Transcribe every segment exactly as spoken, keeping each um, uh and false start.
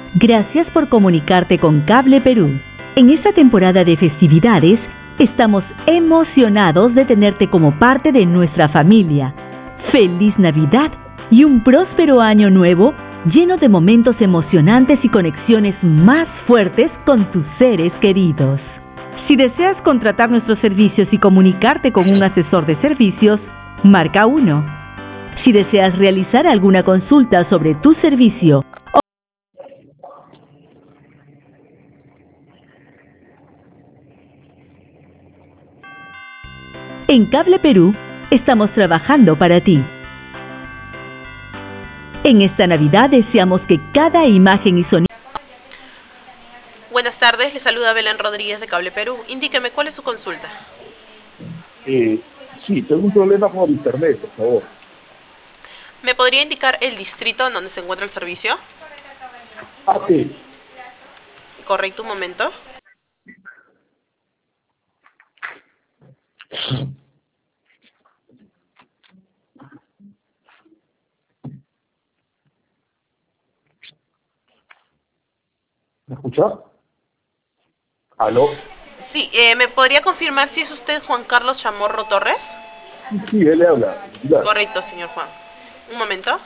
Gracias por comunicarte con Cable Perú. En esta temporada de festividades, estamos emocionados de tenerte como parte de nuestra familia. ¡Feliz Navidad y un próspero año nuevo lleno de momentos emocionantes y conexiones más fuertes con tus seres queridos! Si deseas contratar nuestros servicios y comunicarte con un asesor de servicios, marca uno. Si deseas realizar alguna consulta sobre tu servicio o en Cable Perú, estamos trabajando para ti. En esta Navidad deseamos que cada imagen y sonido... Buenas tardes, le saluda Belén Rodríguez de Cable Perú. Indíqueme, ¿cuál es su consulta? Eh, sí, tengo un problema con el internet, por favor. ¿Me podría indicar el distrito en donde se encuentra el servicio? A T. Correcto, un momento. ¿Me escucha? ¿Aló? Sí, eh, ¿me podría confirmar si es usted Juan Carlos Chamorro Torres? Sí, sí, él le habla. Ya. Correcto, señor Juan. Un momento.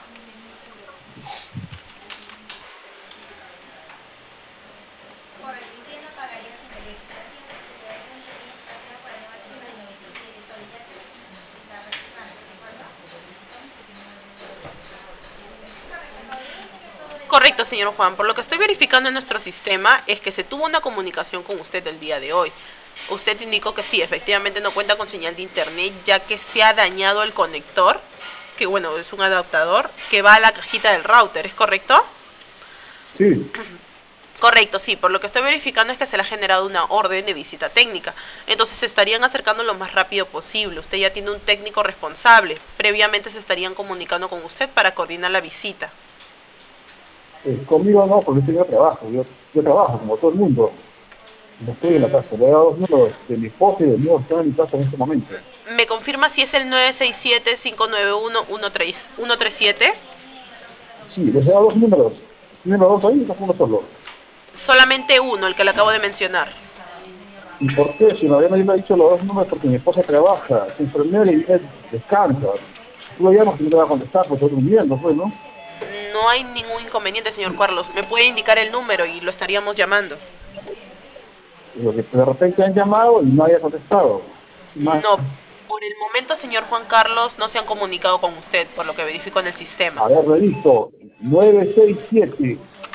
Correcto, señor Juan. Por lo que estoy verificando en nuestro sistema es que se tuvo una comunicación con usted el día de hoy. Usted indicó que sí, efectivamente no cuenta con señal de internet, ya que se ha dañado el conector, que bueno, es un adaptador, que va a la cajita del router, ¿es correcto? Sí. Correcto, sí. Por lo que estoy verificando es que se le ha generado una orden de visita técnica. Entonces se estarían acercando lo más rápido posible. Usted ya tiene un técnico responsable. Previamente se estarían comunicando con usted para coordinar la visita. Eh, conmigo no, porque yo trabajo. Yo, yo trabajo como todo el mundo. No estoy en la casa. Le he dado dos números de mi esposa y de mío que están en mi casa en este momento. ¿Me confirma si es el nueve seis siete, cinco nueve uno, uno tres siete? Sí, les he dado dos números. Tienen los dos ahí y los uno solo. Solamente uno, el que le acabo de mencionar. ¿Y por qué? Si me habían me ha dicho los dos números porque mi esposa trabaja, es enfermera y él descansa. Tú lo llamas y no te va a contestar porque estoy durmiendo, pues, ¿no? No hay ningún inconveniente, señor Carlos. ¿Me puede indicar el número y lo estaríamos llamando? Lo que de repente han llamado y no haya contestado. Más. No, por el momento, señor Juan Carlos, no se han comunicado con usted, por lo que verifico en el sistema. A ver, reviso. nueve seis siete,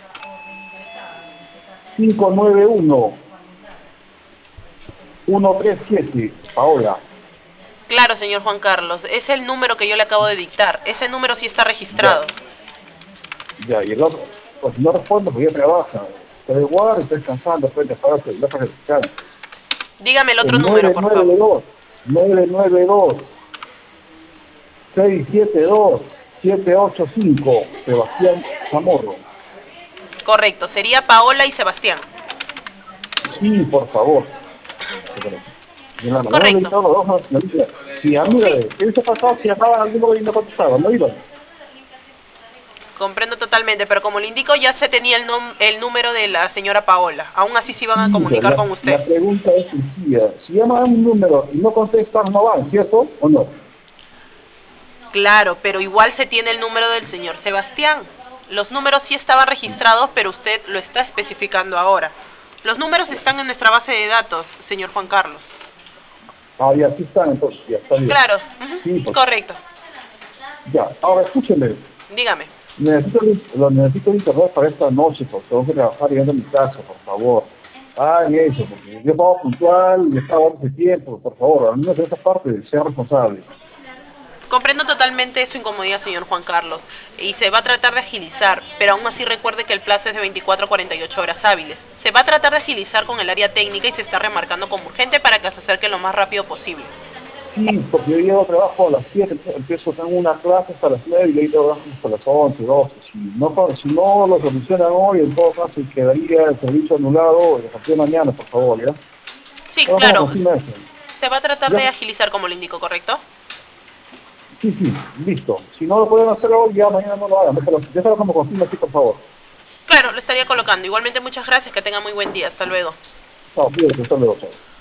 cinco nueve uno, uno tres siete. Paola. Claro, señor Juan Carlos, es el número que yo le acabo de dictar. Ese número sí está registrado. Ya, ya y el otro, pues si no respondo porque ella trabaja. Está de guardia, está descansando, después de apagarse, la para descansar. Dígame el otro el número, por favor. nueve nueve dos, seis siete dos, siete ocho cinco, Sebastián Chamorro. Correcto, sería Paola y Sebastián. Sí, por favor. Correcto. Sí, amiga, ¿qué se pasó si acaban alguno que no contestaba? ¿No iban? Comprendo totalmente, pero como le indico, ya se tenía el, nom el número de la señora Paola. Aún así se iban a comunicar la, con usted. La pregunta es sencilla. Si llaman a un número y no contestan, no van, ¿cierto o no? Claro, pero igual se tiene el número del señor Sebastián. Los números sí estaban registrados, pero usted lo está especificando ahora. Los números están en nuestra base de datos, señor Juan Carlos. Ah, ya, sí están, entonces, ya está bien. Claro, uh-huh. Sí, pues. Correcto. Ya, ahora escúcheme. Dígame. Necesito, lo necesito internet para esta noche, porque tengo que trabajar llegando a mi casa, por favor. Hagan eso, porque yo pago puntual y estaba hace tiempo, por favor, al menos de esa parte, sea responsable. Comprendo totalmente su incomodidad, señor Juan Carlos, y se va a tratar de agilizar, pero aún así recuerde que el plazo es de veinticuatro a cuarenta y ocho horas hábiles. Se va a tratar de agilizar con el área técnica y se está remarcando como urgente para que se acerque lo más rápido posible. Sí, porque yo llego a trabajo a las siete, empiezo, tengo una clase hasta las nueve y le trabajo hasta las once, doce. Si no, si no lo solucionan hoy, en todo caso quedaría el servicio anulado a partir de mañana, por favor, ¿ya? Sí, no, claro. Se va a tratar ¿Ya? de agilizar como le indico, ¿correcto? Sí, sí, listo. Si no lo pueden hacer hoy, ya mañana no lo hagan. Déjalo, déjalo como confirma aquí, por favor. Claro, lo estaría colocando. Igualmente, muchas gracias, que tenga muy buen día. Hasta luego. No, fíjate, hasta luego, chao.